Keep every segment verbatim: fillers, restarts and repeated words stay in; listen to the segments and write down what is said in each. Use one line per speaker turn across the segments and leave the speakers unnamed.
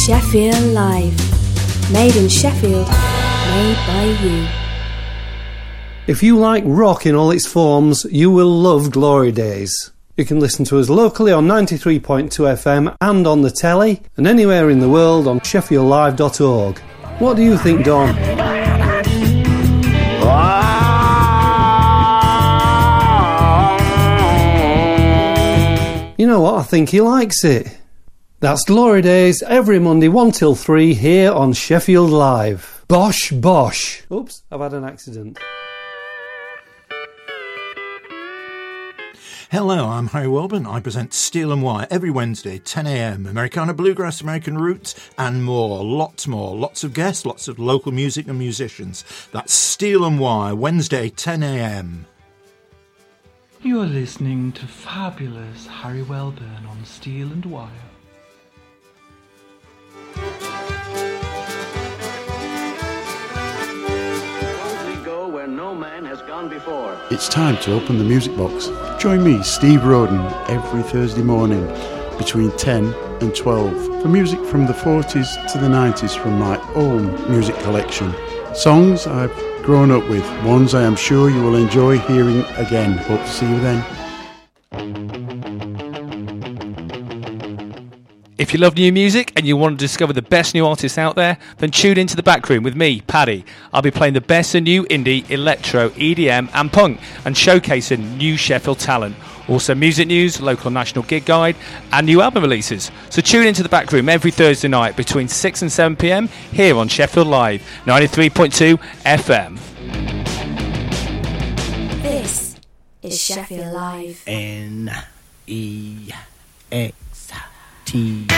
Sheffield Live. Made in Sheffield, made by you.
If you like rock in all its forms, you will love Glory Days. You can listen to us locally on ninety-three point two F M and on the telly, and anywhere in the world on sheffield live dot org. What do you think, Don? You know what? I think he likes it. That's Glory Days every Monday one till three here on Sheffield Live. Bosh, bosh. Oops, I've had an accident.
Hello, I'm Harry Welburn. I present Steel and Wire every Wednesday, ten a m. Americana Bluegrass, American Roots, and more. Lots more. Lots of guests, lots of local music and musicians. That's Steel and Wire, Wednesday, ten a m.
You are listening to fabulous Harry Welburn on Steel and Wire.
No man has gone before.
It's time to open the music box. Join me, Steve Roden, every Thursday morning between ten and twelve for music from the forties to the nineties from my own music collection. Songs I've grown up with, ones I am sure you will enjoy hearing again. Hope to see you then.
If you love new music and you want to discover the best new artists out there, then tune into The Back Room with me, Paddy. I'll be playing the best of new indie, electro, E D M and punk and showcasing new Sheffield talent. Also music news, local and national gig guide and new album releases. So tune into The Back Room every Thursday night between six and seven p m here on Sheffield Live, ninety-three point two F M.
This is Sheffield Live.
N E X T.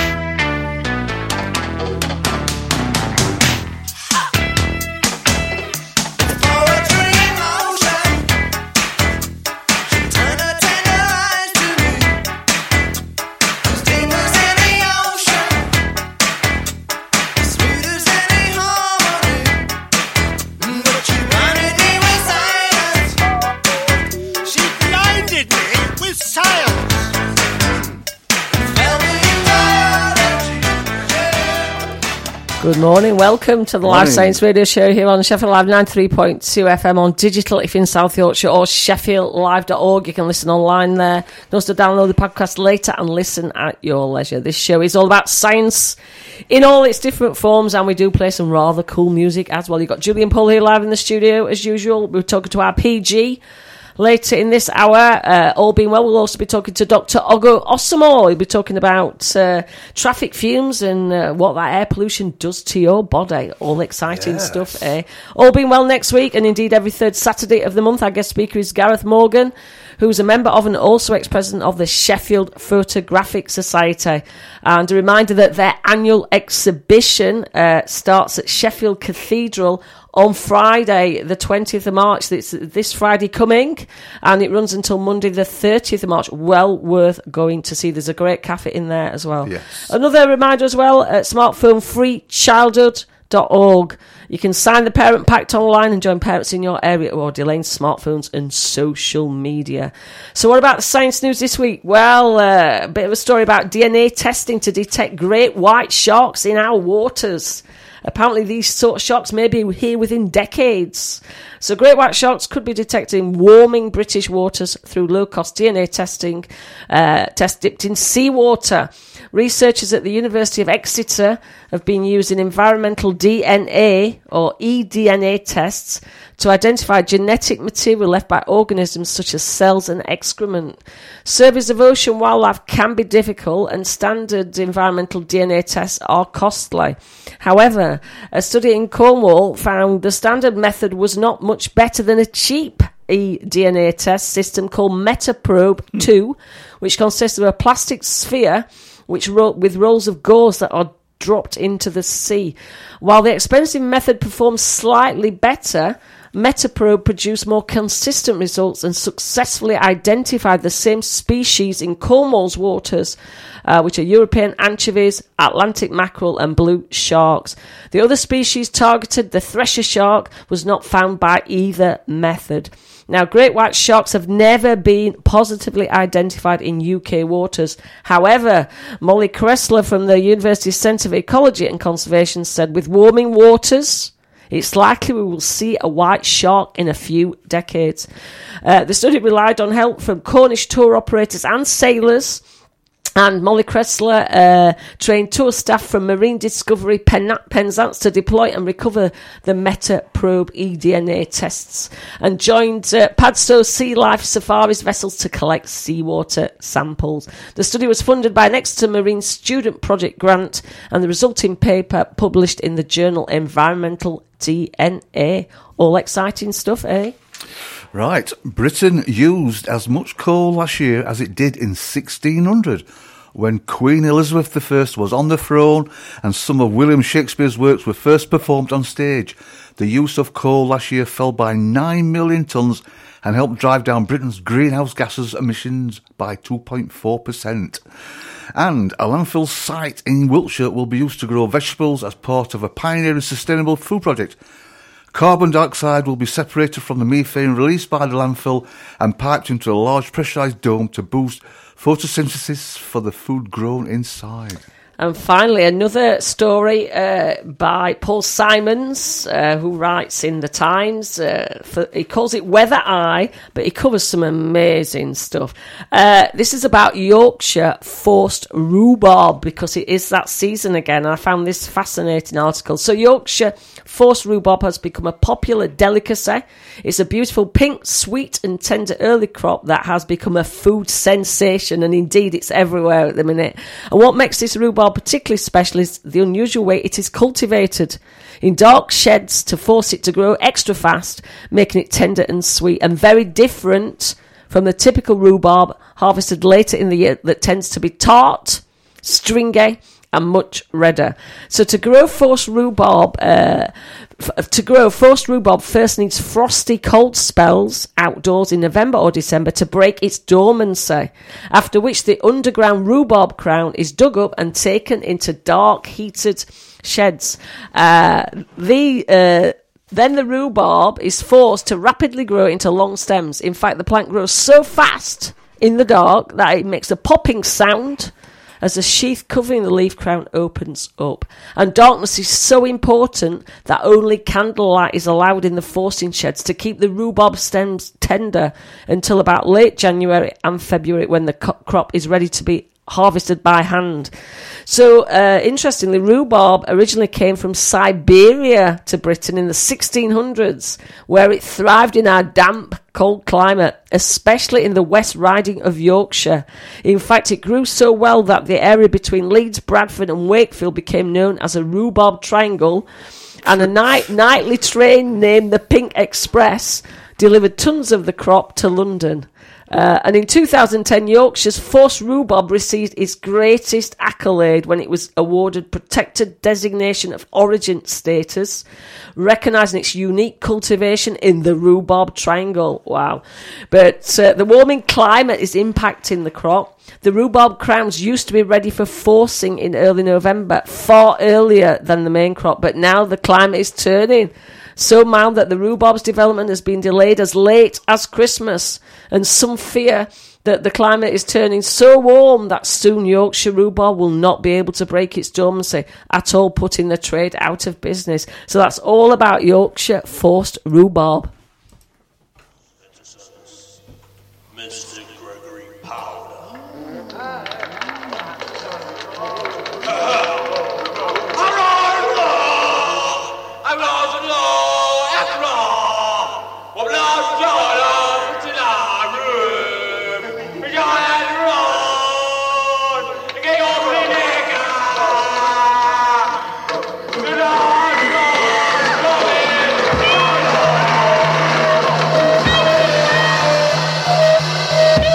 Good morning, welcome to the morning. Live Science Radio Show here on Sheffield Live ninety-three point two F M on digital if you're in South Yorkshire or sheffield live dot org. You can listen online there. You can also download the podcast later and listen at your leisure. This show is all about science in all its different forms, and we do play some rather cool music as well. You've got Julian Paul here live in the studio as usual. We're talking to our P G. Later in this hour, uh, all being well, we'll also be talking to Doctor Ogo Osamo. He'll be talking about uh, traffic fumes and uh, what that air pollution does to your body. All exciting yes. stuff. Eh? All being well next week, and indeed every third Saturday of the month, our guest speaker is Gareth Morgan, who's a member of and also ex-president of the Sheffield Photographic Society. And a reminder that their annual exhibition uh, starts at Sheffield Cathedral on Friday, the twentieth of March. It's this Friday coming, and it runs until Monday, the thirtieth of March. Well worth going to see. There's a great cafe in there as well.
Yes.
Another reminder as well, at smartphone free childhood dot org. You can sign the Parent Pact online and join parents in your area or delay smartphones and social media. So what about the science news this week? Well, uh, a bit of a story about D N A testing to detect great white sharks in our waters. Apparently these sort of sharks may be here within decades. So great white sharks could be detected in warming British waters through low-cost D N A testing, uh, test dipped in seawater. Researchers at the University of Exeter have been using environmental D N A, or e D N A tests, to identify genetic material left by organisms such as cells and excrement. Surveys of ocean wildlife can be difficult, and standard environmental D N A tests are costly. However, a study in Cornwall found the standard method was not much better than a cheap e D N A test system called Metaprobe two, which consists of a plastic sphere which ro- with rolls of gauze that are dropped into the sea. While the expensive method performs slightly better, Metaprobe produced more consistent results and successfully identified the same species in Cornwall's waters, uh, which are European anchovies, Atlantic mackerel and blue sharks. The other species targeted, the thresher shark, was not found by either method. Now, great white sharks have never been positively identified in U K waters. However, Molly Cressler from the University Centre for Ecology and Conservation said, with warming waters, it's likely we will see a white shark in a few decades. Uh, the study relied on help from Cornish tour operators and sailors. And Molly Cressler uh, trained tour staff from Marine Discovery Pen- Penzance to deploy and recover the Meta-Probe eDNA tests, and joined uh, Padstow Sea Life Safaris vessels to collect seawater samples. The study was funded by an Exeter Marine Student Project grant, and the resulting paper published in the journal Environmental D N A. All exciting stuff, eh?
Right, Britain used as much coal last year as it did in sixteen hundred, when Queen Elizabeth the First was on the throne and some of William Shakespeare's works were first performed on stage. The use of coal last year fell by nine million tonnes and helped drive down Britain's greenhouse gases emissions by two point four percent. And a landfill site in Wiltshire will be used to grow vegetables as part of a pioneering sustainable food project. Carbon dioxide will be separated from the methane released by the landfill and piped into a large pressurised dome to boost photosynthesis for the food grown inside.
And finally, another story uh, by Paul Simons, uh, who writes in The Times. Uh, for, he calls it Weather Eye, but he covers some amazing stuff. Uh, this is about Yorkshire forced rhubarb, because it is that season again. And I found this fascinating article. So Yorkshire forced rhubarb has become a popular delicacy. It's a beautiful pink, sweet and tender early crop that has become a food sensation. And indeed, it's everywhere at the minute. And what makes this rhubarb particularly special is the unusual way it is cultivated in dark sheds to force it to grow extra fast, making it tender and sweet, and very different from the typical rhubarb harvested later in the year that tends to be tart, stringy and much redder. So to grow forced rhubarb, uh, f- to grow forced rhubarb first needs frosty cold spells outdoors in November or December to break its dormancy, after which the underground rhubarb crown is dug up and taken into dark heated sheds. Uh, the uh, Then the rhubarb is forced to rapidly grow into long stems. In fact, the plant grows so fast in the dark that it makes a popping sound as the sheath covering the leaf crown opens up. And darkness is so important that only candlelight is allowed in the forcing sheds to keep the rhubarb stems tender until about late January and February, when the co- crop is ready to be harvested by hand. So, uh, interestingly, rhubarb originally came from Siberia to Britain in the sixteen hundreds, where it thrived in our damp, cold climate, especially in the West Riding of Yorkshire. In fact, it grew so well that the area between Leeds, Bradford and Wakefield became known as a rhubarb triangle, and a night, nightly train named the Pink Express delivered tons of the crop to London. Uh, and in two thousand ten, Yorkshire's forced rhubarb received its greatest accolade when it was awarded Protected Designation of Origin status, recognising its unique cultivation in the rhubarb triangle. Wow. But uh, the warming climate is impacting the crop. The rhubarb crowns used to be ready for forcing in early November, far earlier than the main crop, but now the climate is turning so mild that the rhubarb's development has been delayed as late as Christmas, and some fear that the climate is turning so warm that soon Yorkshire rhubarb will not be able to break its dormancy at all, putting the trade out of business. So that's all about Yorkshire forced rhubarb.
Mister Gregory Powder.
Thank you.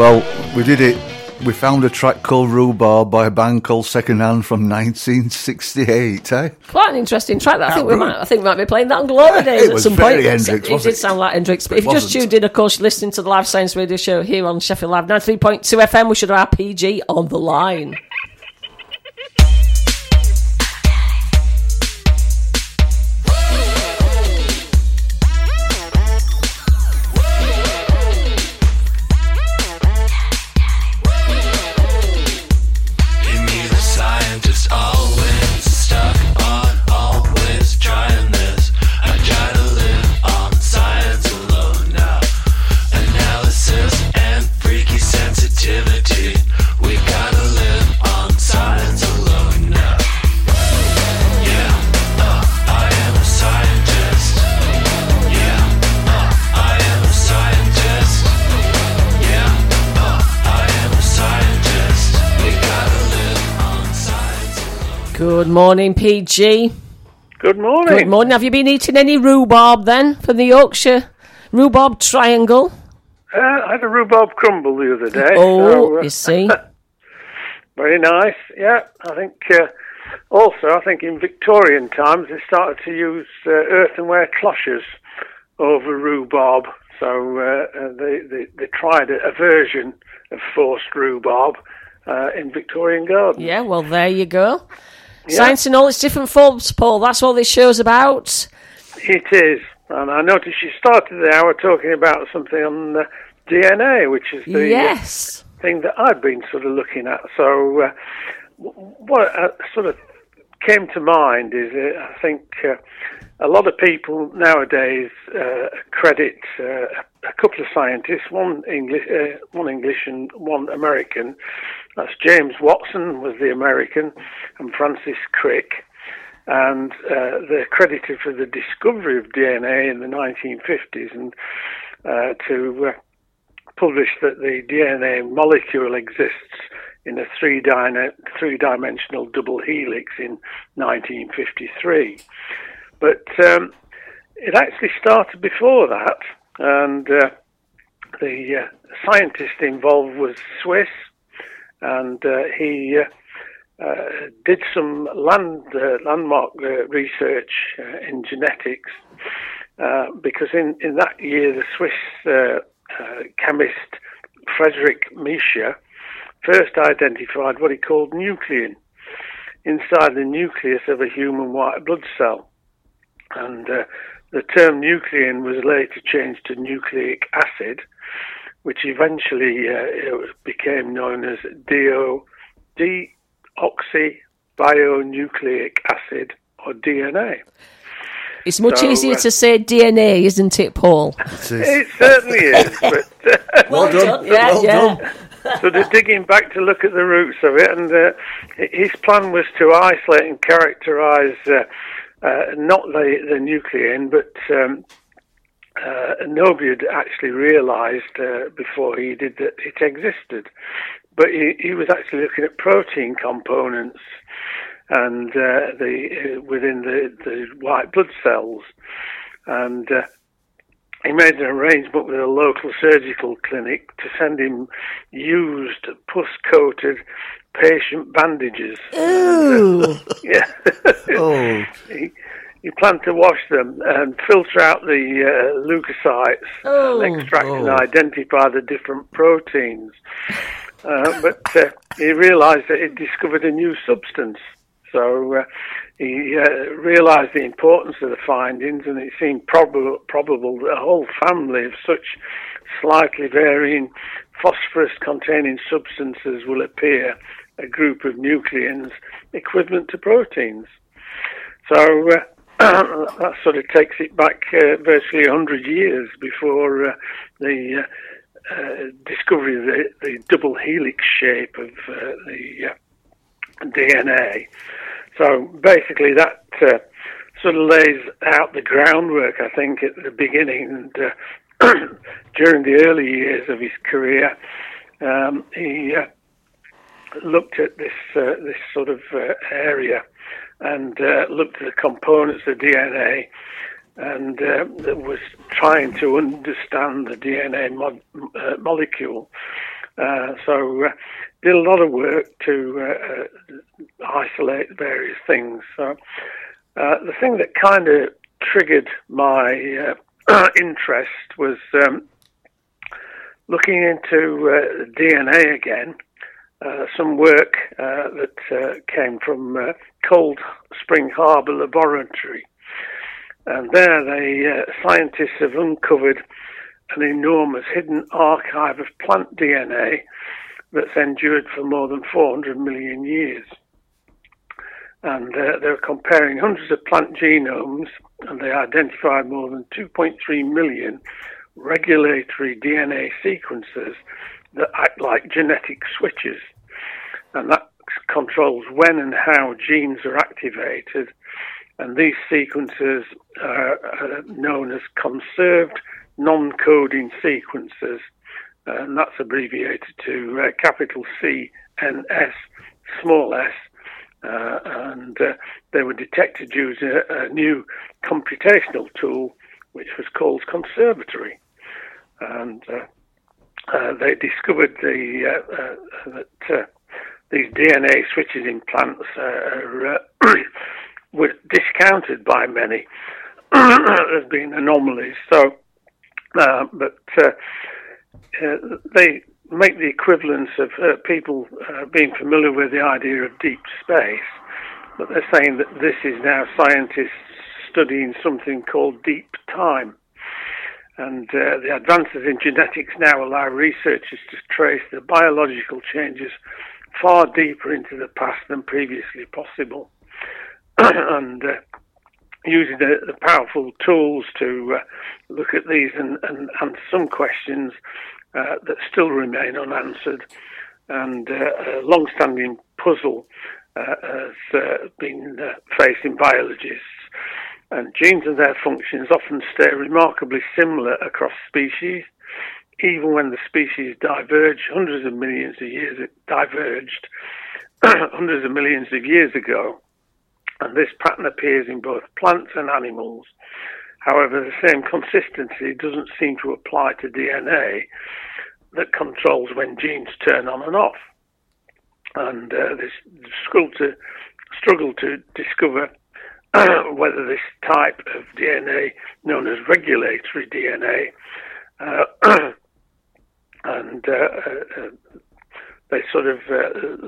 Well, we did it. We found a track called Rhubarb by a band called Second Hand from nineteen sixty-eight, eh?
Quite an interesting track. That I think we
That
might. I think we might be playing that on Glory Days
It
at
was
some
very
point.
Hendrix,
it
wasn't
did
it?
sound like Hendrix. But
It
if you just
wasn't.
tuned in, of course, you're listening to the Live Science Radio Show here on Sheffield Live ninety-three point two F M. We should have our P G on the line. Good morning, P G.
Good morning.
Good morning. Have you been eating any rhubarb then from the Yorkshire rhubarb triangle?
Uh, I had a rhubarb crumble the other day.
Oh,
so, uh,
you see.
Very nice. Yeah, I think uh, also, I think in Victorian times they started to use uh, earthenware cloches over rhubarb. So uh, uh, they, they, they tried a, a version of forced rhubarb uh, in Victorian gardens.
Yeah, well, there you go.
Yeah.
Science in all its different forms, Paul. That's what this show's about.
It is. And I noticed you started the hour talking about something on uh, D N A, which is the
Yes.
uh, thing that I've been sort of looking at. So uh, w- what uh, sort of came to mind is uh, I think uh, a lot of people nowadays uh, credit uh, a couple of scientists, one English, uh, one English and one American. That's James Watson was the American, and Francis Crick. And uh, they're credited for the discovery of D N A in the nineteen fifties and uh, to uh, publish that the D N A molecule exists in a three di- three-dimensional double helix in nineteen fifty-three. But um, it actually started before that, and uh, the uh, scientist involved was Swiss, and uh, he uh, uh, did some land uh, landmark uh, research uh, in genetics, uh, because in, in that year the Swiss uh, uh, chemist Frederick Miescher first identified what he called nuclein inside the nucleus of a human white blood cell. And uh, the term nuclein was later changed to nucleic acid, which eventually uh, became known as deo, deoxybionucleic acid, or D N A.
It's much
So,
easier
uh,
to say D N A, isn't it, Paul?
It certainly is. But, uh,
Well Well done. done, yeah, Well yeah. done.
So they're digging back to look at the roots of it, and uh, his plan was to isolate and characterise uh, uh, not the, the nuclein, but um, uh, nobody had actually realised uh, before he did that it existed. But he, he was actually looking at protein components and uh, the uh, within the, the white blood cells, and uh, he made an arrangement with a local surgical clinic to send him used pus-coated patient bandages.
Ooh.
And, uh, yeah.
Oh.
he, he planned to wash them and filter out the uh, leukocytes
Oh.
and extract and
Oh.
identify the different proteins. Uh, but uh, he realised that he'd discovered a new substance. So uh, he uh, realised the importance of the findings, and it seemed probable, probable that a whole family of such slightly varying phosphorus-containing substances will appear, a group of nucleons equivalent to proteins. So uh, that sort of takes it back uh, virtually one hundred years before uh, the uh, uh, discovery of the, the double helix shape of uh, the uh, D N A. So basically that uh, sort of lays out the groundwork, I think, at the beginning. And uh, during the early years of his career, um, he uh, looked at this uh, this sort of uh, area and uh, looked at the components of D N A, and uh, was trying to understand the D N A mo- uh, molecule. Uh, so uh, did a lot of work to uh, uh, isolate various things. So uh, the thing that kind of triggered my uh, interest was um, looking into uh, D N A again. Uh, some work uh, that uh, came from uh, Cold Spring Harbor Laboratory. And there they, uh, scientists have uncovered an enormous hidden archive of plant D N A that's endured for more than four hundred million years. And uh, they're comparing hundreds of plant genomes, and they identified more than two point three million regulatory D N A sequences that act like genetic switches. And that controls when and how genes are activated. And these sequences are, are known as conserved non-coding sequences, and that's abbreviated to uh, capital C N S, small s, uh, and uh, they were detected using a, a new computational tool which was called Conservatory. And uh, uh, they discovered the, uh, uh, that uh, these D N A switches in plants uh, are uh, were discounted by many as being anomalies. So, uh, but uh, uh, they make the equivalence of uh, people uh, being familiar with the idea of deep space, but they're saying that this is now scientists studying something called deep time. And uh, the advances in genetics now allow researchers to trace the biological changes far deeper into the past than previously possible. and uh, using the, the powerful tools to uh, look at these and, and answer some questions uh, that still remain unanswered. And uh, a long-standing puzzle uh, has uh, been uh, facing biologists. And genes and their functions often stay remarkably similar across species, even when the species diverge hundreds of millions of years diverged hundreds of millions of years ago. And this pattern appears in both plants and animals. However, the same consistency doesn't seem to apply to D N A that controls when genes turn on and off. And uh, this struggle to, struggle to discover whether this type of D N A, known as regulatory D N A, uh, and uh, uh, they sort of, uh,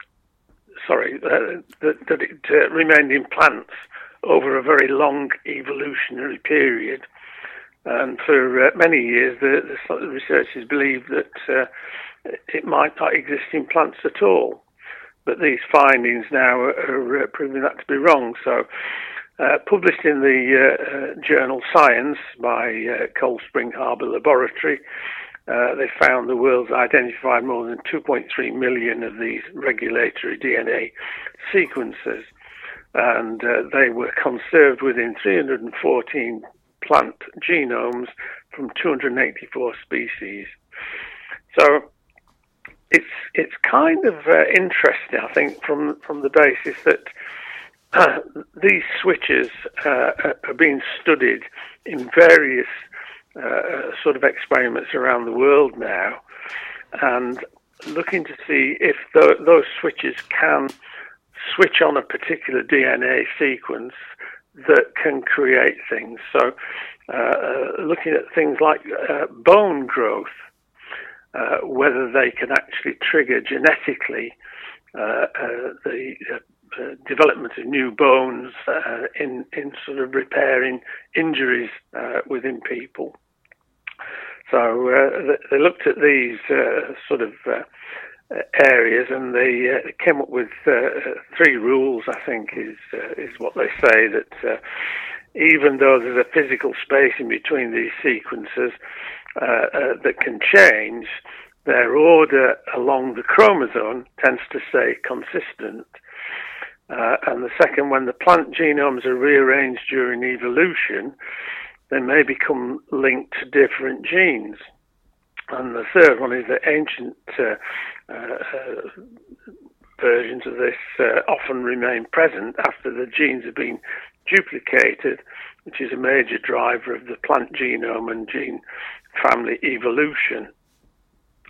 sorry, uh, that, that it uh, remained in plants over a very long evolutionary period. And for uh, many years, the, the researchers believed that uh, it might not exist in plants at all. But these findings now are, are uh, proving that to be wrong. So, uh, published in the uh, uh, journal Science by uh, Cold Spring Harbor Laboratory, uh, they found the world's identified more than two point three million of these regulatory D N A sequences, and uh, they were conserved within three hundred fourteen plant genomes from two hundred eighty-four species. So it's it's kind of uh, interesting, I think, from from the basis that uh, these switches uh, are being studied in various uh, sort of experiments around the world now, and looking to see if th- those switches can switch on a particular D N A sequence that can create things. So uh, looking at things like uh, bone growth, uh, whether they can actually trigger genetically uh, uh, the uh, uh, development of new bones uh, in, in sort of repairing injuries uh, within people. So uh, they looked at these uh, sort of uh, areas, and they uh, came up with uh, three rules, I think, is uh, is what they say, that uh, even though there's a physical space in between these sequences uh, uh, that can change, their order along the chromosome tends to stay consistent. Uh, and the second, when the plant genomes are rearranged during evolution, they may become linked to different genes. And the third one is that ancient uh, uh, versions of this uh, often remain present after the genes have been duplicated, which is a major driver of the plant genome and gene family evolution.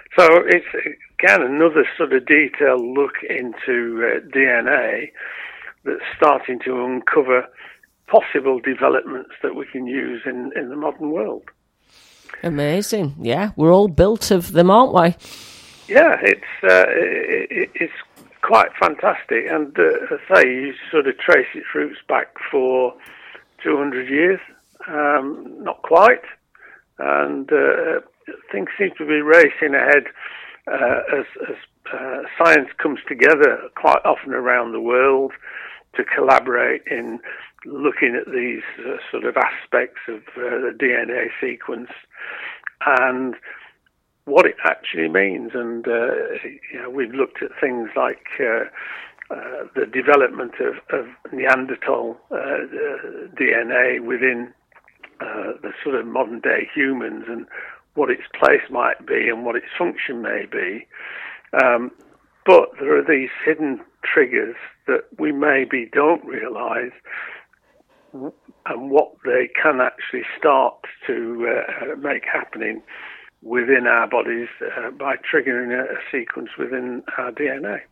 So it's, again, another sort of detailed look into uh, D N A that's starting to uncover possible developments that we can use in, in the modern world.
Amazing. Yeah, we're all built of them, aren't we?
Yeah, it's uh, it, it's quite fantastic. And uh, as I say, you sort of trace its roots back for two hundred years, um, not quite. And uh, things seem to be racing ahead uh, as, as uh, science comes together quite often around the world to collaborate in looking at these uh, sort of aspects of uh, the D N A sequence and what it actually means. And uh, you know, we've looked at things like uh, uh, the development of, of Neanderthal uh, D N A within uh, the sort of modern day humans and what its place might be and what its function may be. Um, but there are these hidden triggers that we maybe don't realise and what they can actually start to uh, make happening within our bodies uh, by triggering a, a sequence within our D N A.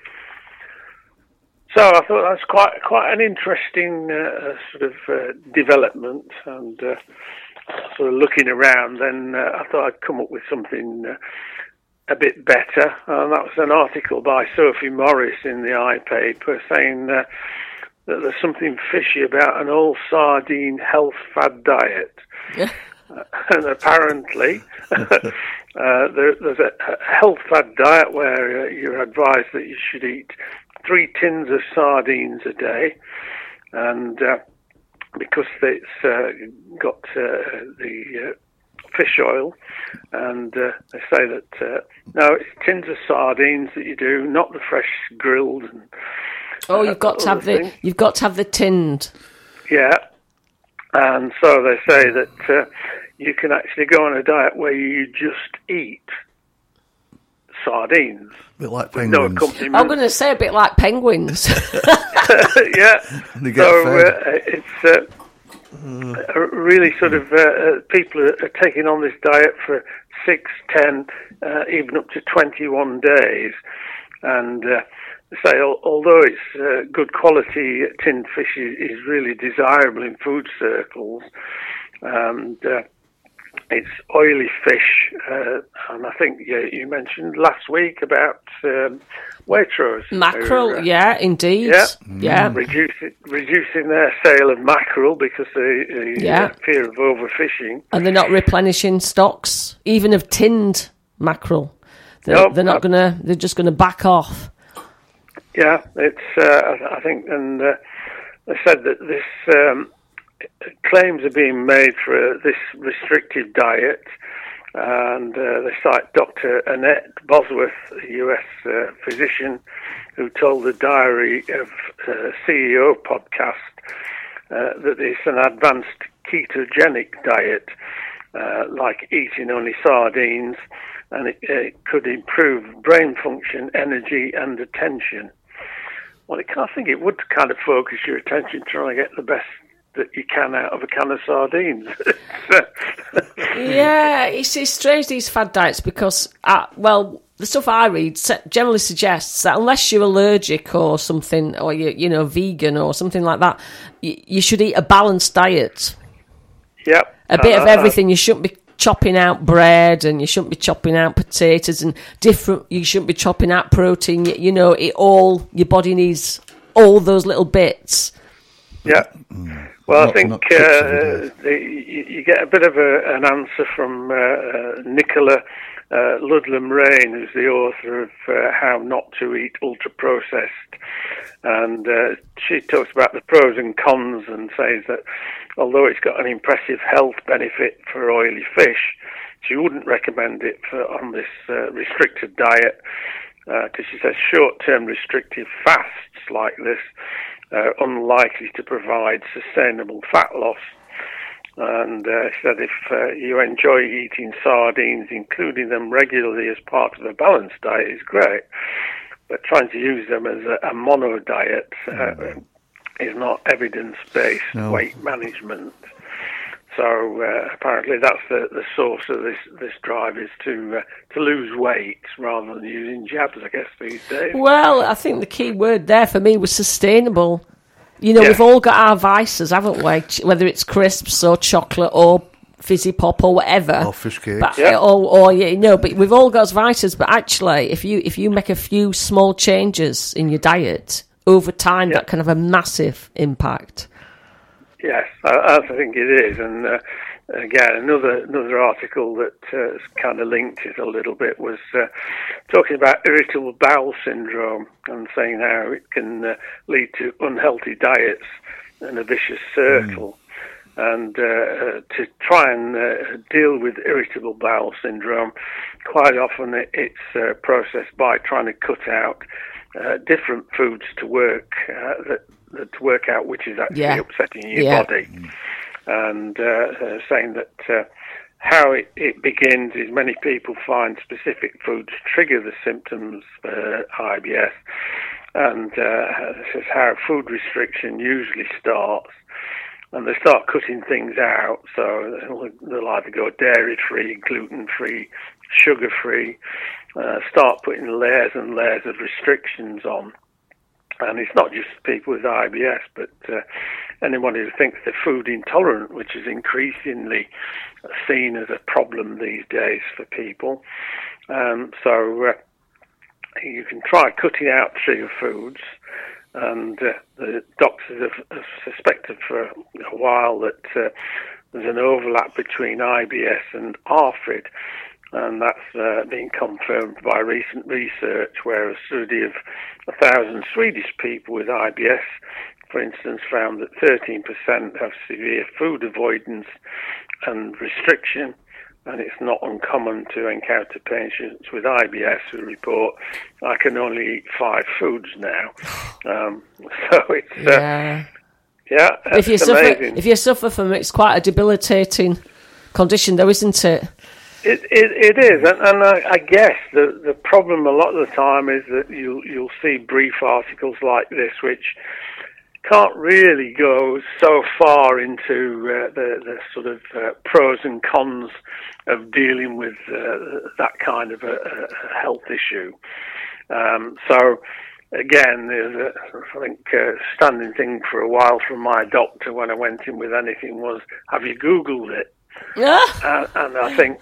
So I thought that's quite quite an interesting uh, sort of uh, development, and uh, sort of looking around, then uh, I thought I'd come up with something uh, a bit better, and that was an article by Sophie Morris in the iPaper saying uh, that there's something fishy about an all sardine health fad diet. Yeah. Uh, and apparently uh, there, there's a, a health fad diet where uh, you're advised that you should eat three tins of sardines a day, and uh, because it's uh, got uh, the uh, fish oil, and uh, they say that uh, no, it's tins of sardines that you do, not the fresh grilled. And,
oh, you've got to have the
things.
you've got to have the tinned.
Yeah, and so they say that uh, you can actually go on a diet where you just eat sardines.
A bit like
penguins. No accompaniment.
I'm going to say a bit like penguins.
Yeah.
They get
so
fed.
uh, it's uh, mm. really sort of uh, people are, are taking on this diet for six, ten, uh, even up to twenty-one days, and uh, say al- although it's uh, good quality tinned fish is, is really desirable in food circles, and uh, it's oily fish, uh, and I think you, you mentioned last week about um, Waitrose.
Mackerel,
who, uh,
yeah, indeed.
Yeah,
yeah.
Reducing, reducing their sale of mackerel because the, the
Yeah.
uh, fear of overfishing.
And they're not replenishing stocks, even of tinned mackerel. They're,
No,
they're not
uh,
going to. They're just going to back off.
Yeah, it's. Uh, I, I think, and uh, they said that this um, claims are being made for uh, this restrictive diet, and uh, they cite Doctor Annette Bosworth, a U S uh, physician, who told the Diary of uh, C E O podcast uh, that it's an advanced ketogenic diet, uh, like eating only sardines, and it, it could improve brain function, energy, and attention. Well, I think it would kind of focus your attention trying to get the best that you can out of a can of sardines.
Yeah, it's, it's strange, these fad diets, because, uh, well, the stuff I read generally suggests that unless you're allergic or something, or you you know, vegan or something like that, you, you should eat a balanced diet.
Yep.
A bit
uh,
of everything. You shouldn't be chopping out bread, and you shouldn't be chopping out potatoes, and different. You shouldn't be chopping out protein. You, you know, it all. Your body needs all those little bits.
Yeah.
Mm.
Well,
Not-
I think
not
uh,
chips every day.
the, you, you get a bit of a, an answer from uh, uh, Nicola uh, Ludlam Rain, who's the author of uh, How Not to Eat Ultra-Processed. And uh, she talks about the pros and cons and says that although it's got an impressive health benefit for oily fish, she wouldn't recommend it for on this uh, restricted diet, because she says short-term restrictive fasts like this are unlikely to provide sustainable fat loss. And uh, she said if uh, you enjoy eating sardines, including them regularly as part of a balanced diet is great, but trying to use them as a, a mono diet uh, is not evidence-based
No.
weight management. So uh, apparently that's the, the source of this, this drive is to uh, to lose weight rather than using jabs, I guess, these days.
Well, I think the key word there for me was sustainable. You know,
Yeah.
we've all got our vices, haven't we? Ch- Whether it's crisps or chocolate or fizzy pop or whatever.
Or fish cakes.
But,
Yeah.
or, or you know, but we've all got vices. But actually, if you if you make a few small changes in your diet over time,
Yeah.
that can have a massive impact.
Yes, I, I think it is. And uh, again, another another article that uh, kind of linked it a little bit was uh, talking about irritable bowel syndrome and saying how it can uh, lead to unhealthy diets and a vicious circle. Mm. And uh, to try and uh, deal with irritable bowel syndrome, quite often it, it's uh, processed by trying to cut out uh, different foods to work uh, that, that to work out which is actually
Yeah.
upsetting your
Yeah.
body. And uh, uh, saying that uh, how it, it begins is many people find specific foods trigger the symptoms for I B S, and uh, this is how food restriction usually starts. And they start cutting things out, so they'll, they'll either go dairy-free, gluten-free, sugar-free, uh, start putting layers and layers of restrictions on. And it's not just people with I B S, but uh, anyone who thinks they're food intolerant, which is increasingly seen as a problem these days for people. Um, so uh, you can try cutting out trigger foods. And uh, the doctors have, have suspected for a while that uh, there's an overlap between I B S and A R F I D, and that's uh, been confirmed by recent research where a study of a thousand Swedish people with I B S, for instance, found that thirteen percent have severe food avoidance and restriction. And it's not uncommon to encounter patients with I B S who report, I can only eat five foods now. Um, so it's,
Yeah.
uh, yeah,
If you
it's
suffer,
amazing.
if you suffer from it, it's quite a debilitating condition, though, isn't it?
It, it, it is, and, and I, I guess the, the problem a lot of the time is that you, you'll see brief articles like this which can't really go so far into uh, the, the sort of uh, pros and cons of dealing with uh, that kind of a, a health issue. Um, so, again, there's a, I think, uh, standing thing for a while from my doctor when I went in with anything was, have you Googled it? uh, and I think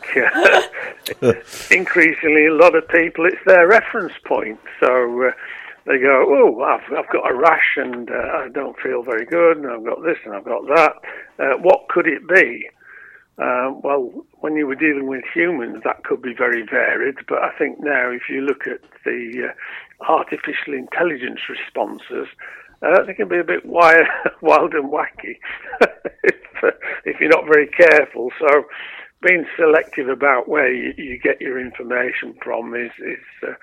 uh, increasingly a lot of people, it's their reference point. So uh, they go, oh, I've, I've got a rash and uh, I don't feel very good, and I've got this and I've got that. Uh, what could it be? Um, well, when you were dealing with humans, that could be very varied. But I think now, if you look at the uh, artificial intelligence responses, uh, they can be a bit wild, wild and wacky if, uh, if you're not very careful. So, being selective about where you, you get your information from is, is uh,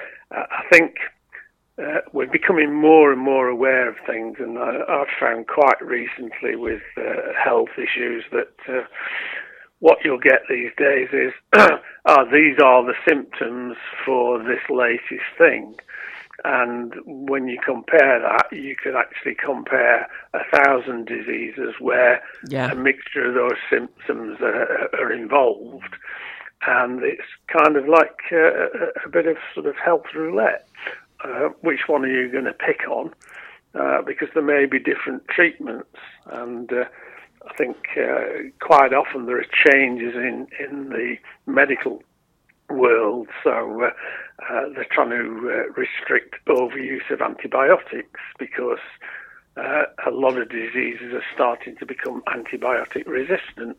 I think. Uh, we're becoming more and more aware of things, and I, I've found quite recently with uh, health issues that uh, what you'll get these days is, oh, these are the symptoms for this latest thing. And when you compare that, you can actually compare a thousand diseases where
Yeah.
a mixture of those symptoms are, are involved. And it's kind of like uh, a bit of sort of health roulette. Uh, which one are you going to pick on? Uh, because there may be different treatments, and uh, I think uh, quite often there are changes in, in the medical world, so uh, uh, they're trying to uh, restrict overuse of antibiotics because uh, a lot of diseases are starting to become antibiotic resistant,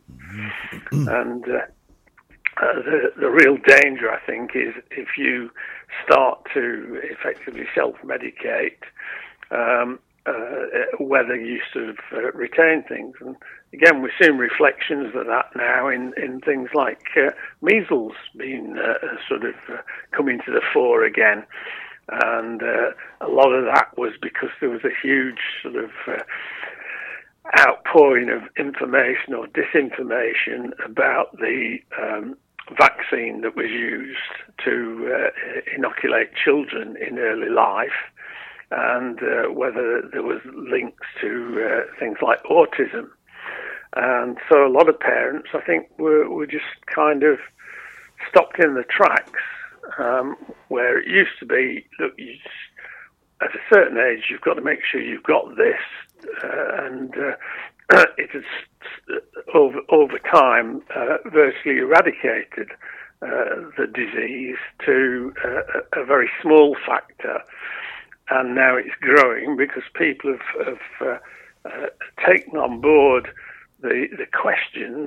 and uh, Uh, the, the real danger, I think, is if you start to effectively self-medicate, um, uh, whether you sort of uh, retain things. And again, we're seeing reflections of that now in, in things like uh, measles being uh, sort of uh, coming to the fore again. And uh, a lot of that was because there was a huge sort of uh, outpouring of information or disinformation about the um, vaccine that was used to uh, inoculate children in early life, and uh, whether there was links to uh, things like autism. And so a lot of parents, I think, were, were just kind of stopped in the tracks, um, where it used to be, look, you just, at a certain age, you've got to make sure you've got this, uh, and uh, it has, over, over time, uh, virtually eradicated uh, the disease to uh, a very small factor, and now it's growing because people have, have uh, uh, taken on board the, the questions,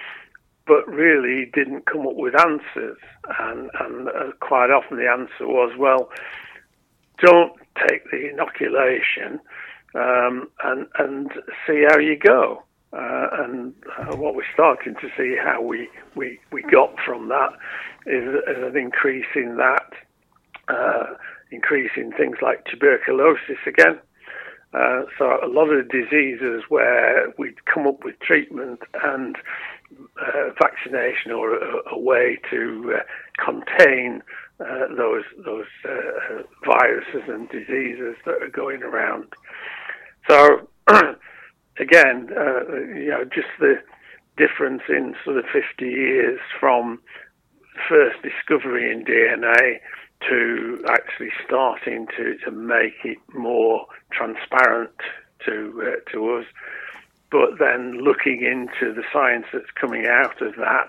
but really didn't come up with answers. And, and uh, quite often the answer was, well, don't take the inoculation um, and, and see how you go. Uh, and uh, what we're starting to see how we, we, we got from that is, is an increase in that, uh, increase in things like tuberculosis again. Uh, so a lot of diseases where we'd come up with treatment and uh, vaccination or a, a way to uh, contain uh, those those uh, viruses and diseases that are going around. So again, uh, you know, just the difference in sort of fifty years from first discovery in D N A to actually starting to, to make it more transparent to uh, to us, but then looking into the science that's coming out of that,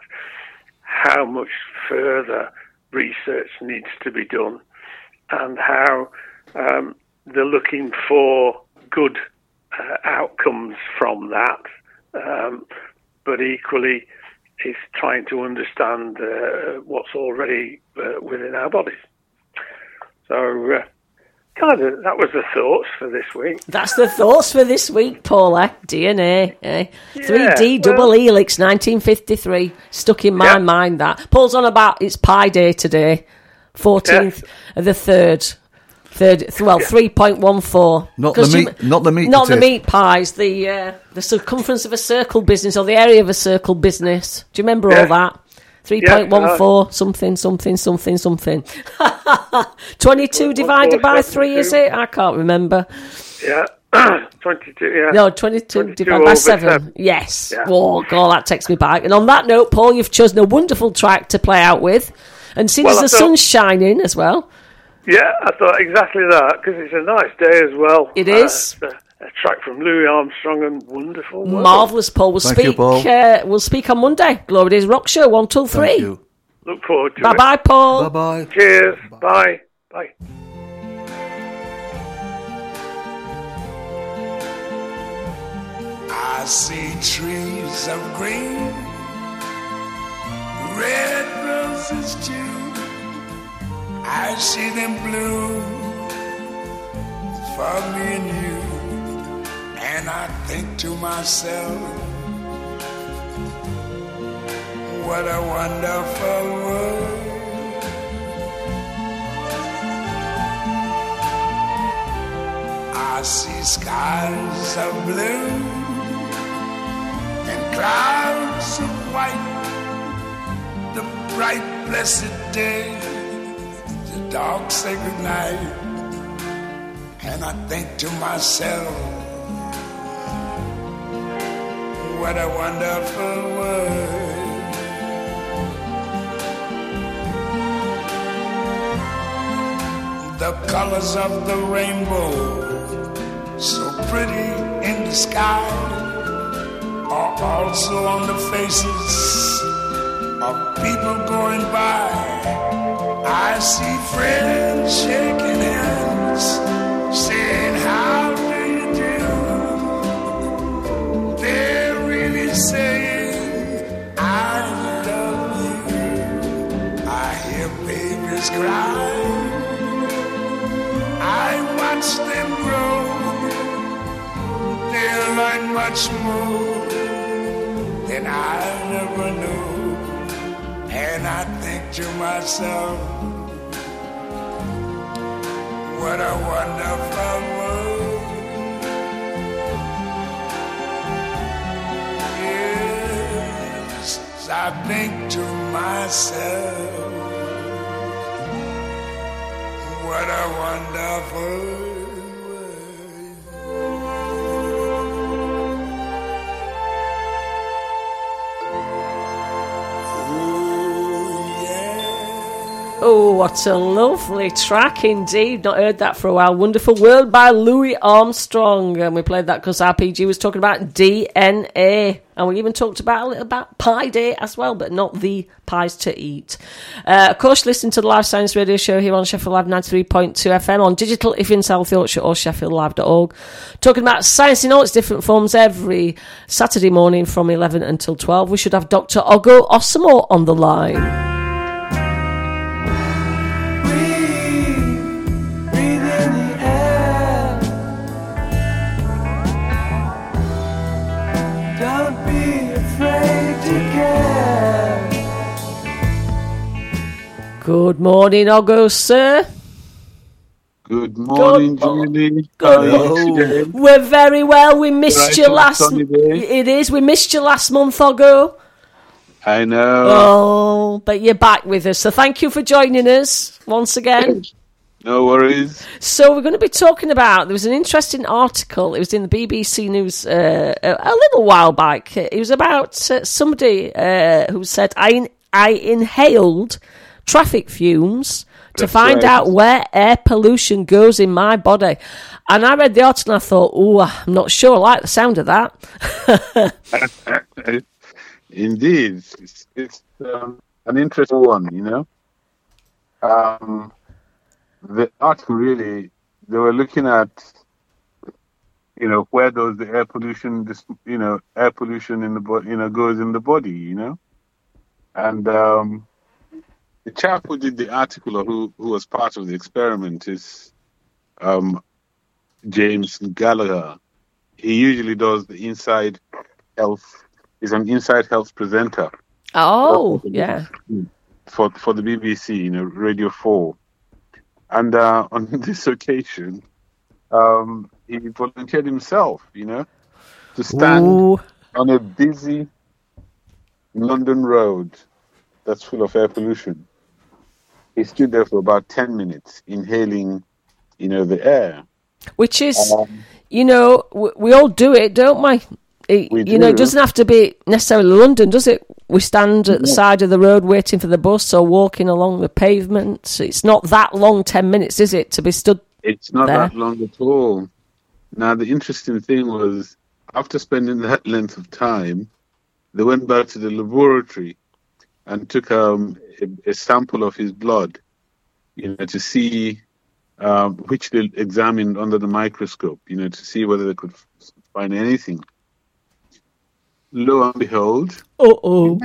how much further research needs to be done, and how um, they're looking for good uh, outcomes from that, um, but equally is trying to understand uh, what's already uh, within our bodies. So, uh, kind of, that was the thoughts for this week.
That's the thoughts for this week, Paula. D N A, eh?
Yeah,
three D
well,
double helix, nineteen fifty-three. Stuck in my
yeah.
mind, that. Paul's on about it's Pi Day today, fourteenth
Yes.
of the third. Third, well,
Yeah.
three point one four.
Not the meat- not the meat
Not the
potato.
meat pies, the, uh, the circumference of a circle business, or the area of a circle business. Do you remember
Yeah.
all that? three point one four, something, something, something, something. twenty-two divided by three, is it? I can't remember.
Yeah, twenty-two, yeah.
No, twenty-two,
twenty-two
divided by
over
seven.
seven.
Yes.
Yeah.
Oh, God, that takes me back. And on that note, Paul, you've chosen a wonderful track to play out with. And since
Well, I
the
thought-
sun's shining as well.
Yeah, I thought exactly that, because it's a nice day as well.
It
Uh,
is.
it's a, a track from Louis Armstrong and wonderful. world.
Marvellous, Paul. We'll
Thank you,
speak.
Paul.
Uh, we'll speak on Monday. Glory Days Rock Show. One, two, three.
Thank you.
Look forward to
Bye,
it.
bye, Paul.
Bye bye.
Cheers. Bye. Bye.
I see trees of green, red roses too. I see them bloom for me and you. And I think to myself, what a wonderful world. I see skies of blue and clouds of white, the bright blessed day, the dark sacred night. And I think to myself, what a wonderful world. The colors of the rainbow, so pretty in the sky, are also on the faces of people going by. I see friends shaking hands, saying, how do you do? They're really saying, I love you. I hear babies cry, I watch them grow. They learn much more than I never knew. And I think to myself, what a wonderful world. Yes, I think to myself, what a wonderful world.
Oh, what a lovely track indeed. Not heard that for a while. Wonderful World by Louis Armstrong. And we played that because R P G was talking about D N A. And we even talked about a little about Pi Day as well, but not the pies to eat. Uh, of course, listen to the Live Science Radio Show here on Sheffield Live ninety-three point two F M, on digital if in South Yorkshire, or sheffield live dot org. Talking about science in all its different forms every Saturday morning from eleven until twelve. We should have Doctor Ogo Osimo on the line. Good morning, Ogo, sir.
Good morning, Julie.
Good morning. We're very well. We missed
Right
you
on a
last.
sunny day.
It is. We missed you last month, Ogo.
I know.
Oh, but you're back with us. So thank you for joining us once again.
No worries.
So we're going to be talking about, there was an interesting article, it was in the B B C News uh, a, a little while back. It was about uh, somebody uh, who said, I, in, I inhaled traffic fumes to
That's
find
right.
out where air pollution goes in my body. And I read the article and I thought, oh, I'm not sure I like the sound of that.
Indeed. It's, it's um, an interesting one, you know. Um, the article really, they were looking at, you know, where does the air pollution, this, you know, air pollution in the body, you know, goes in the body, you know. And um, the chap who did the article, or who, who was part of the experiment, is um, James Gallagher. He usually does the Inside Health. He's an Inside Health presenter.
Oh, yeah.
For for the B B C, you know, Radio four. And uh, on this occasion, um, he volunteered himself, you know, to stand
Ooh.
on a busy London road that's full of air pollution. He stood there for about ten minutes, inhaling, you know, the air.
Which is,
Um,
you know, we, we all do it, don't we? It,
We
you know, it
do.
doesn't have to be necessarily London, does it? We stand at the side of the road waiting for the bus or walking along the pavement. It's not that long, ten minutes, is it, to be stood
It's not
there?
that long at all. Now, the interesting thing was, after spending that length of time, they went back to the laboratory and took um, a, a sample of his blood, you know, to see, um, which they examined under the microscope, you know, to see whether they could f- find anything. Lo and behold,
Uh-oh.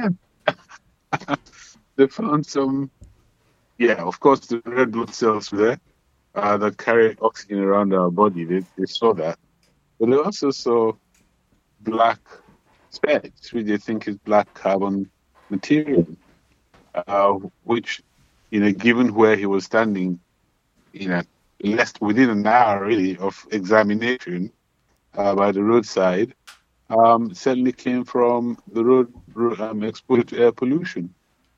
they found some, yeah, of course, the red blood cells were there uh, that carry oxygen around our body. They, they saw that. But they also saw black specks, which they think is black carbon material, uh, which, you know, given where he was standing, you know, less within an hour, really, of examination uh, by the roadside, um, certainly came from the road, road um, exposure to air pollution.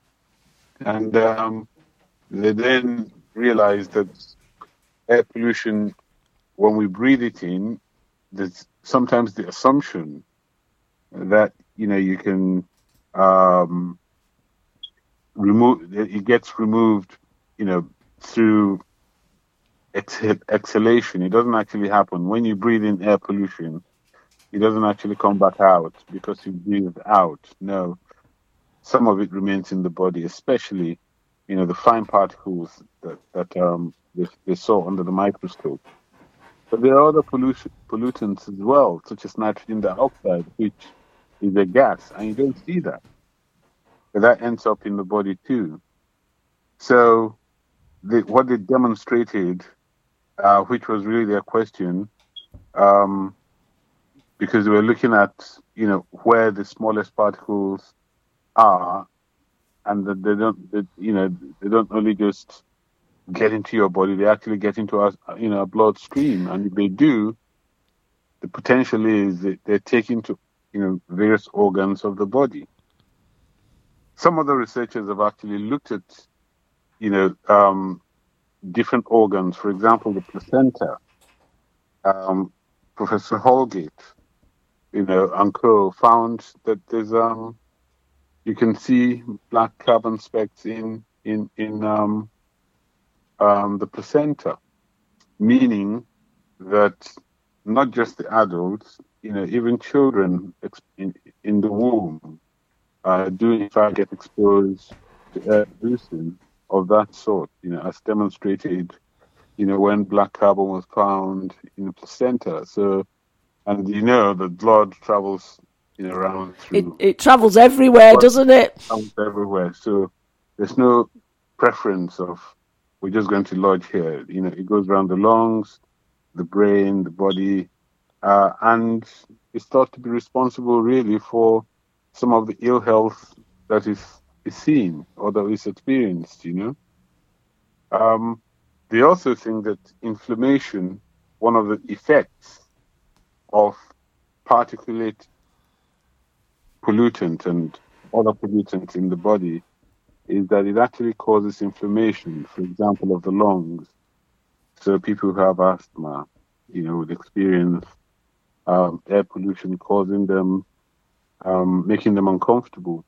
And um, they then realized that air pollution, when we breathe it in, there's sometimes the assumption that, you know, you can um, remove, it gets removed, you know, through exhal- exhalation. It doesn't actually happen. When you breathe in air pollution, it doesn't actually come back out because you breathe out. No, some of it remains in the body, especially, you know, the fine particles that, that um, they, they saw under the microscope. But there are other pollution, pollutants as well, such as nitrogen dioxide, which is a gas, and you don't see that. But that ends up in the body too. So the, what they demonstrated, uh, which was really their question, um, because we were looking at, you know, where the smallest particles are, and that they don't, they, you know, they don't only just get into your body; they actually get into our, you know, bloodstream. And if they do, the potential is that they're taken to, you know, various organs of the body. Some other researchers have actually looked at, you know, um, different organs. For example, the placenta. Um, Professor Holgate, you know, and co found that there's um, you can see black carbon specks in in in um um, the placenta, meaning that not just the adults, you know, even children in, in the womb uh, do in fact get exposed to air pollution of that sort, you know, as demonstrated, you know, when black carbon was found in the placenta. So, and you know, the blood travels, you know, around through.
It, it travels everywhere, doesn't it?
It travels everywhere. So there's no preference of, we're just going to lodge here. You know, it goes around the lungs, the brain, the body, uh, and it's thought to be responsible really for some of the ill health that is, is seen or that is experienced, you know. Um, they also think that inflammation, one of the effects of particulate pollutant and other pollutants in the body is that it actually causes inflammation, for example, of the lungs. So people who have asthma, you know, would experience um, air pollution causing them, um, making them uncomfortable.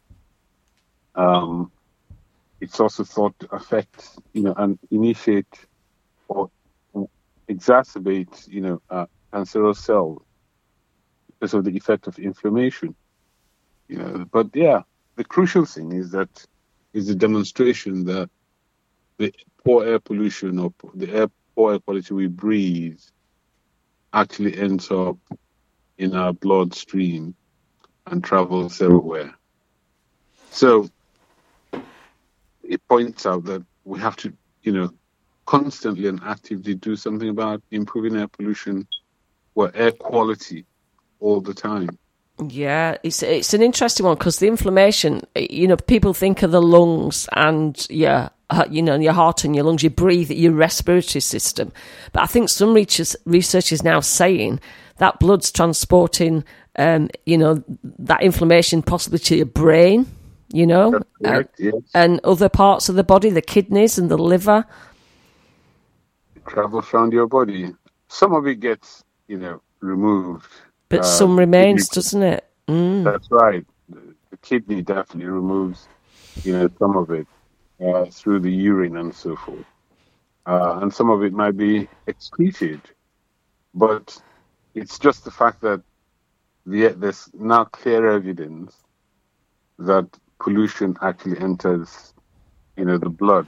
Um, it's also thought to affect, you know, and initiate or exacerbate, you know, uh, cancerous cells because of the effect of inflammation. You know, but yeah, the crucial thing is that is the demonstration that the poor air pollution or the air poor air quality we breathe actually ends up in our bloodstream and travels everywhere. So it points out that we have to, you know, constantly and actively do something about improving air pollution or air quality all the time.
Yeah, it's it's an interesting one because the inflammation, you know, people think of the lungs and, yeah, you know, your heart and your lungs, you breathe, your respiratory system. But I think some research, research is now saying that blood's transporting, um, you know, that inflammation possibly to your brain, you know,
correct,
uh,
yes.
and other parts of the body, the kidneys and the liver.
It travels around your body. Some of it gets, you know, removed.
But
uh,
some remains,
kidney,
doesn't it? Mm.
That's right. The, the kidney definitely removes, you know, some of it uh, through the urine and so forth. Uh, and some of it might be excreted. But it's just the fact that the, there's now clear evidence that pollution actually enters, you know, the blood.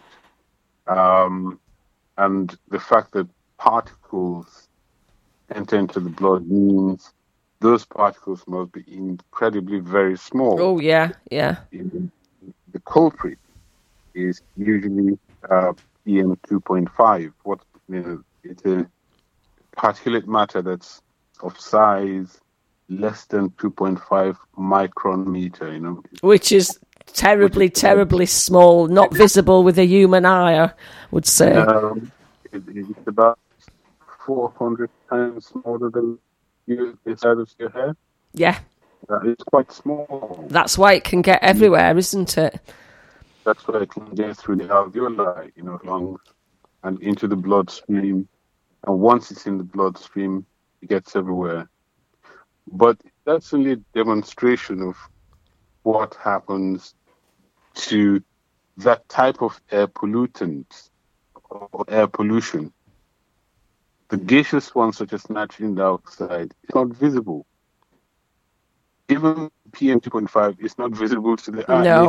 Um, and the fact that particles enter into the blood means those particles must be incredibly very small.
Oh, yeah, yeah.
The culprit is usually uh, P M two point five. What, you know, it's a particulate matter that's of size less than two point five micron meter, you know.
Which is terribly, terribly small, not visible with a human eye, I would say.
Um, it, it's about four hundred times smaller than you inside of your hair.
Yeah.
Uh, it's quite small.
That's why it can get everywhere, isn't it?
That's why it can get through the alveoli, you know, lungs and into the bloodstream. And once it's in the bloodstream, it gets everywhere. But that's only a demonstration of what happens to that type of air pollutant or air pollution. The gaseous ones, such as nitrogen dioxide, is not visible. Even P M two point five is not visible to the eye.
No.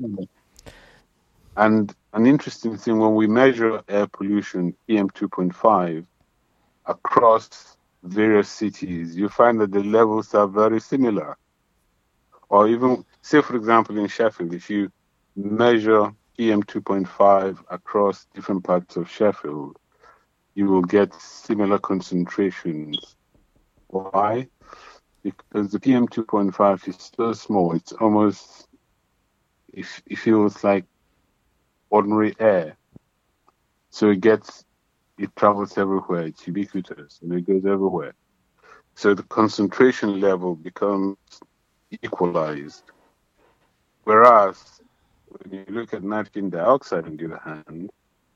And an interesting thing, when we measure air pollution, P M two point five, across various cities, you find that the levels are very similar. Or even, say, for example, in Sheffield, if you measure P M two point five across different parts of Sheffield, you will get similar concentrations. Why? Because the P M two point five is so small, it's almost, it, it feels like ordinary air. So it gets, it travels everywhere, it's ubiquitous, and it goes everywhere. So the concentration level becomes equalized. Whereas, when you look at nitrogen dioxide, on the other hand,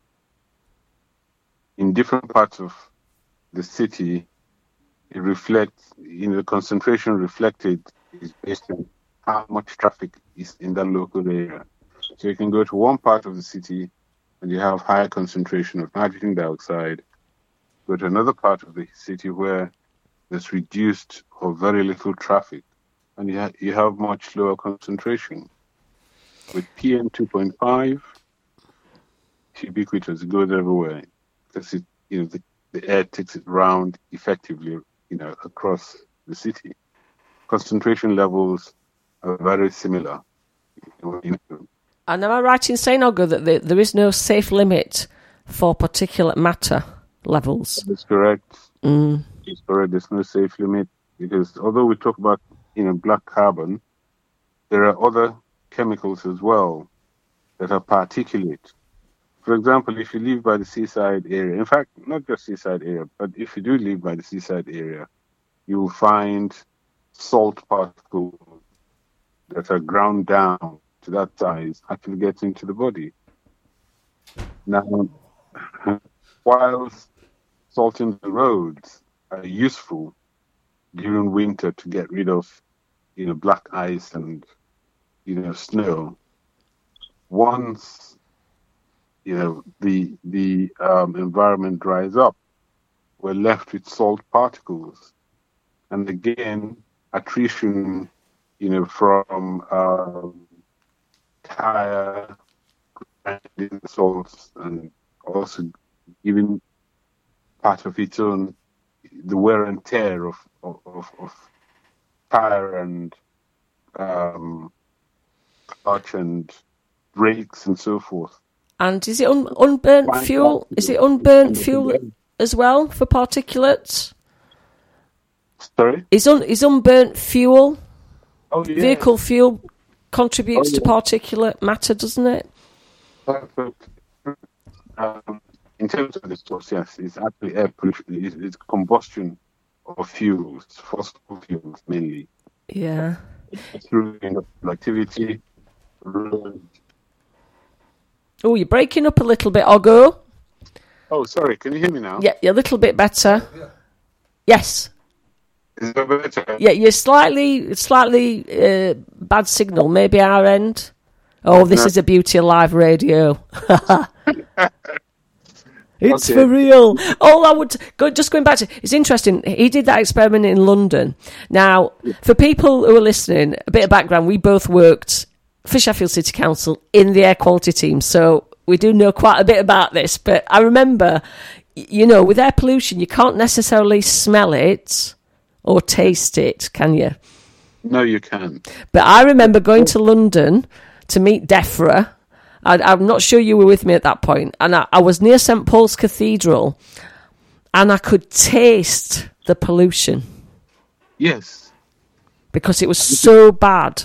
in different parts of the city, it reflects, you know, the concentration reflected is based on how much traffic is in that local area. So you can go to one part of the city and you have higher concentration of nitrogen dioxide, go to another part of the city where there's reduced or very little traffic, and you, ha- you have much lower concentration. With P M two point five, it's ubiquitous, it goes everywhere, because it, you know, the, the air takes it round effectively, you know, across the city. Concentration levels are very similar. You know.
And am I right in saying, Olga, that there, there is no safe limit for particulate matter levels?
That's correct.
Mm.
It's correct. There's no safe limit, because although we talk about, you know, black carbon, there are other chemicals as well that are particulate. For example, if you live by the seaside area, in fact, not just seaside area, but if you do live by the seaside area, you will find salt particles that are ground down to that size actually get into the body. Now, whilst salting the roads are useful during winter to get rid of, you know, black ice and, you know, snow, once, you know, the the um, environment dries up, we're left with salt particles. And again, attrition, you know, from um, tire, grinding salts, and also giving part of its own, the wear and tear of, of, of tire and um, clutch and brakes and so forth.
And is it un- unburnt fuel? Is it unburnt fuel as well for particulates?
Sorry?
Is un- is unburnt fuel,
oh, yeah.
vehicle fuel, contributes
oh, yeah.
to particulate matter, doesn't it?
Perfect. Um, in terms of the source, yes, it's actually air pollution. It's, it's combustion of fuels, fossil fuels mainly.
Yeah.
Through industrial activity.
Oh, you're breaking up a little bit, Ogo.
Oh, sorry. Can you hear me now?
Yeah, you're a little bit better. Yeah. Yes.
Is that better?
Yeah, you're slightly, slightly uh, bad signal. Maybe our end. Oh, this no. is a beauty of live radio. It's okay. For real. All I would go, just going back to, it's interesting. He did that experiment in London. Now, yeah. for people who are listening, a bit of background. We both worked for Sheffield City Council in the air quality team, so we do know quite a bit about this. But I remember, you know, with air pollution, you can't necessarily smell it or taste it, can you?
No, you can't.
But I remember going to London to meet DEFRA. I, I'm not sure you were with me at that point, and I, I was near Saint Paul's Cathedral, and I could taste the pollution.
Yes.
Because it was so bad.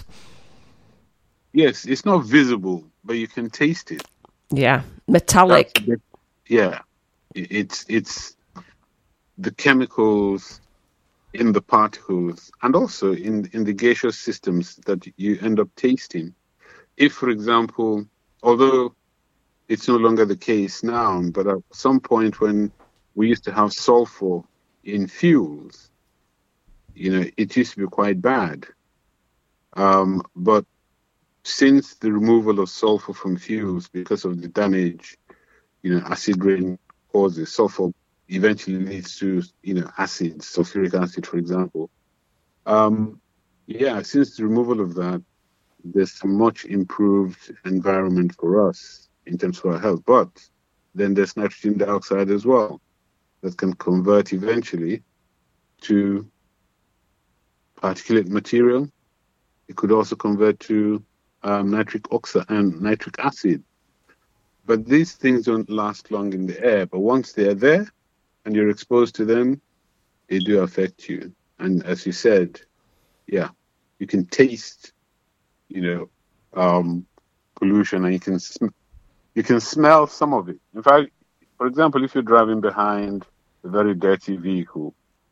Yes, it's not visible, but you can taste it.
Yeah, metallic.
Yeah, it's it's the chemicals in the particles and also in in the gaseous systems that you end up tasting. If, for example, although it's no longer the case now, but at some point when we used to have sulfur in fuels, you know, it used to be quite bad. Um, but since the removal of sulfur from fuels because of the damage, you know, acid rain causes, sulfur eventually leads to, you know, acid, sulfuric acid, for example. Um, yeah, since the removal of that, there's a much improved environment for us in terms of our health. But then there's nitrogen dioxide as well that can convert eventually to particulate material. It could also convert to um, nitric oxide and nitric acid. But these things don't last long in the air. But once they're there and you're exposed to them, they do affect you. And as you said, yeah, you can taste, you know, um, pollution, and you can sm- you can smell some of it. In fact, for example, if you're driving behind a very dirty vehicle,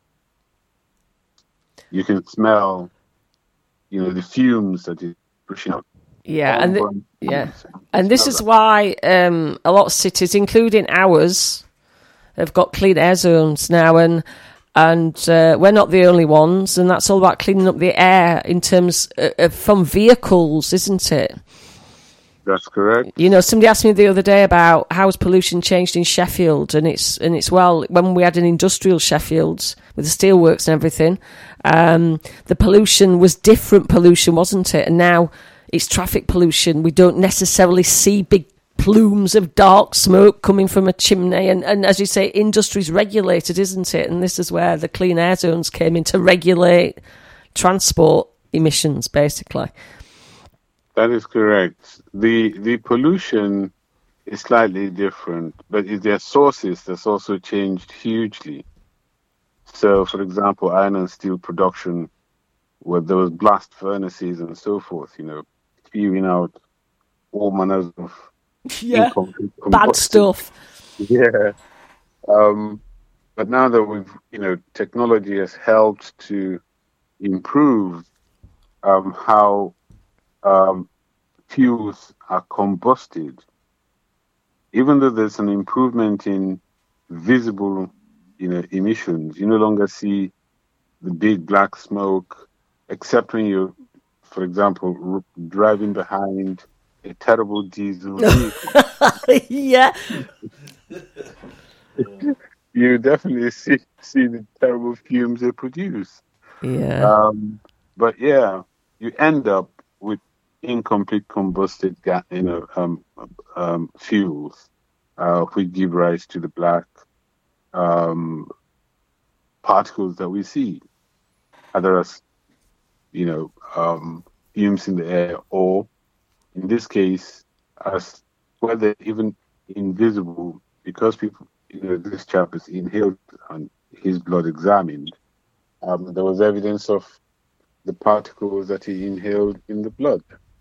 you can smell, you know, the fumes that it's pushing out.
Yeah, and the, yeah, and this is why um, a lot of cities, including ours, have got clean air zones now, and and uh, we're not the only ones, and that's all about cleaning up the air in terms of, of, from vehicles, isn't it?
That's correct.
You know, somebody asked me the other day about how's pollution changed in Sheffield, and it's and it's well, when we had an industrial Sheffield with the steelworks and everything, um, the pollution was different pollution, wasn't it? And now it's traffic pollution. We don't necessarily see big plumes of dark smoke coming from a chimney, and, and as you say, industry's regulated, isn't it? And this is where the clean air zones came in to regulate transport emissions, basically.
That is correct. The the pollution is slightly different, but if there are sources that's also changed hugely. So, for example, iron and steel production, where there was blast furnaces and so forth, you know, spewing out all manners of
yeah,
incom-
bad stuff.
Yeah. Um, but now that we've, you know, technology has helped to improve um, how Um, fuels are combusted, even though there's an improvement in visible, you know, emissions. You no longer see the big black smoke, except when you're, for example, r- driving behind a terrible diesel vehicle.
Yeah.
You definitely see see the terrible fumes they produce.
Yeah.
Um, but yeah, you end up with incomplete combusted gas, you know, um, um, fuels, uh, which give rise to the black um, particles that we see, either as, you know, um, fumes in the air, or in this case, as whether even invisible, because people, you know, this chap is inhaled and his blood examined. Um, there was evidence of the particles that he inhaled in the blood.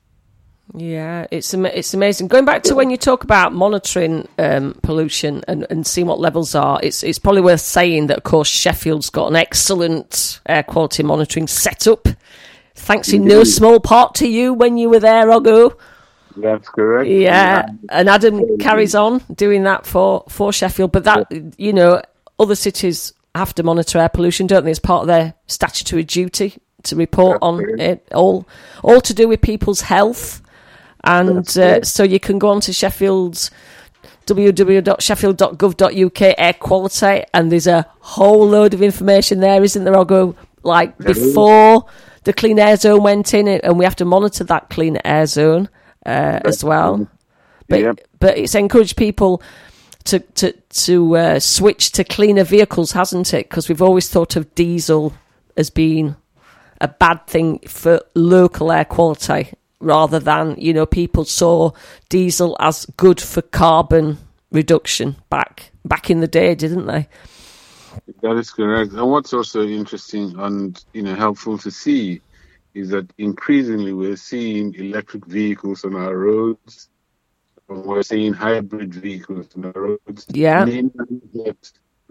Yeah, it's ama- it's amazing. Going back to when you talk about monitoring um, pollution and, and seeing what levels are, it's it's probably worth saying that, of course, Sheffield's got an excellent air quality monitoring setup. Thanks in no small part to you when you were there, Ogo.
That's correct.
Yeah, and Adam carries on doing that for, for Sheffield. But that, you know, other cities have to monitor air pollution, don't they? It's part of their statutory duty to report
That's
on
correct.
it, all all to do with people's health. And uh, so you can go on to Sheffield's w w w dot sheffield dot gov dot u k air quality, and there's a whole load of information there, isn't there? I'll go like before the clean air zone went in, and we have to monitor that clean air zone uh, as well. But
Yep.
but it's encouraged people to to to uh, switch to cleaner vehicles, hasn't it? Because we've always thought of diesel as being a bad thing for local air quality, rather than, you know, people saw diesel as good for carbon reduction back back in the day, didn't they?
That is correct. And what's also interesting and, you know, helpful to see is that increasingly we're seeing electric vehicles on our roads. We're seeing hybrid vehicles on our roads.
Yeah.
Meaning that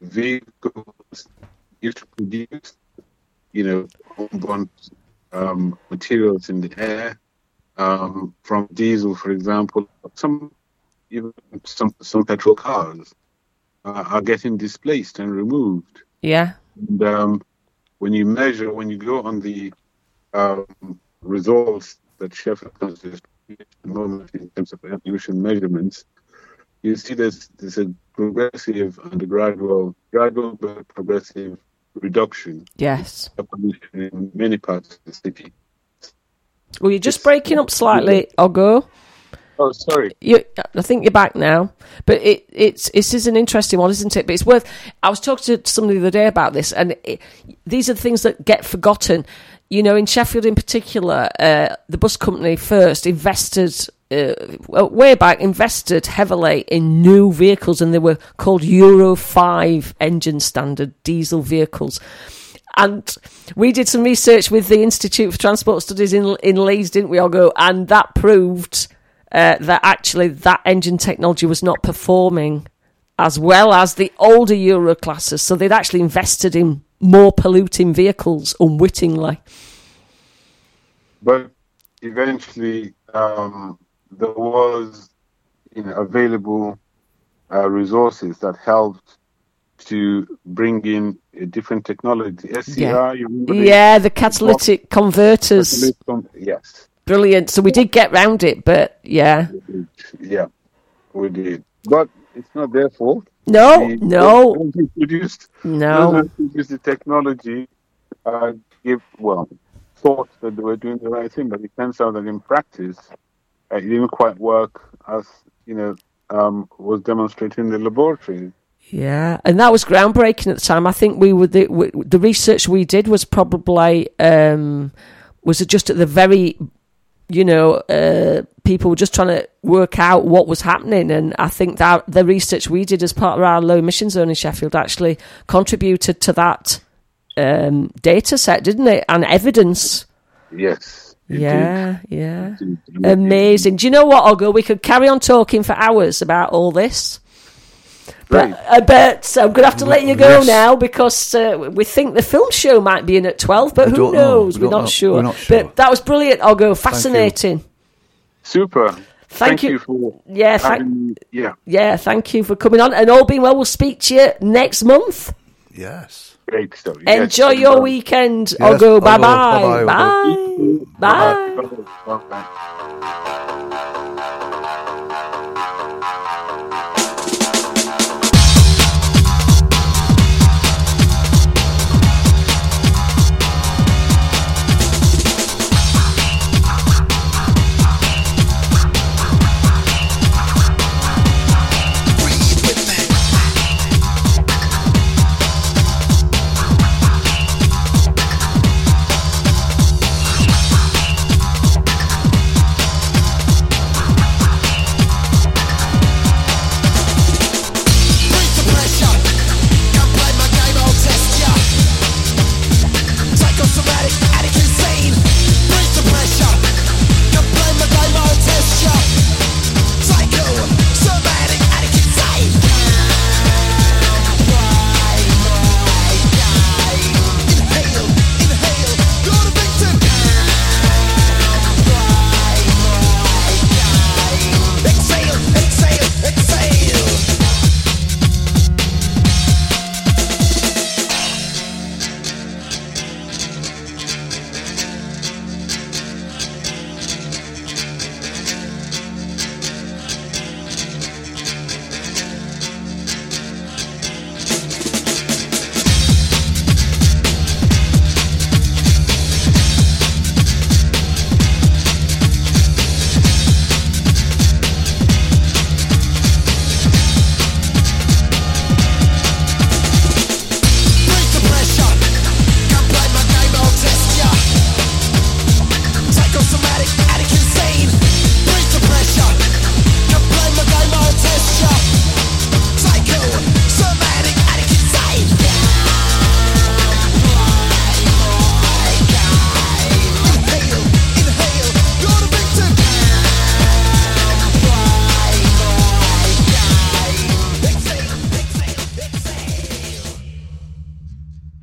vehicles used to produce, you know, unburnt um, materials in the air. Um, from diesel, for example, some even some some petrol cars uh, are getting displaced and removed.
Yeah.
And um, when you measure, when you go on the um, results that Sheffield Council is at the moment in terms of air pollution measurements, you see there's there's a progressive and a gradual, gradual but progressive reduction.
Yes.
Of pollution in many parts of the city.
Well, you're just breaking up slightly, Ogo.
Oh, sorry.
You, I think you're back now. But it, it's this is an interesting one, isn't it? But it's worth... I was talking to somebody the other day about this, and it, these are the things that get forgotten. You know, in Sheffield in particular, uh, the bus company first invested... Uh, well, way back, invested heavily in new vehicles, and they were called Euro five engine standard diesel vehicles. And we did some research with the Institute for Transport Studies in in Leeds, didn't we, Ogo? And that proved uh, that actually that engine technology was not performing as well as the older Euro classes. So they'd actually invested in more polluting vehicles unwittingly.
But eventually, um, there was, you know, available uh, resources that helped to bring in a different technology. S C R,
Yeah,
you remember?
yeah the catalytic converters.
Catalytic con- yes.
Brilliant. So we did get round it, but yeah.
Yeah, we did. But it's not their fault.
No,
the,
no.
Those who produced,
No.
Those who produced the technology uh, give, well, thought that they were doing the right thing, but it turns out that in practice, uh, it didn't quite work as, you know, um, was demonstrated in the laboratory.
Yeah, and that was groundbreaking at the time. I think we were the we, the research we did was probably um, was just at the very, you know, uh, people were just trying to work out what was happening, and I think that the research we did as part of our low emission zone in Sheffield actually contributed to that um, data set, didn't it? And evidence.
Yes.
Yeah,
did.
yeah,
It did.
amazing. Do you know what, Olga? We could carry on talking for hours about all this. But I bet I'm going to have to let you go yes. now because uh, we think the film show might be in at twelve, but
we
who knows?
Know. We
We're, not
know.
sure.
We're not sure.
But that was brilliant, Olga. Fascinating.
Super.
Thank,
thank
you.
you for
yeah,
having,
thank,
yeah.
yeah, thank you for coming on. And all being well, we'll speak to you next month.
Yes.
Great stuff.
Enjoy
yes.
your weekend,
yes.
Olga. Bye-bye.
Bye-bye.
Bye. Bye.
Bye. Bye. Bye.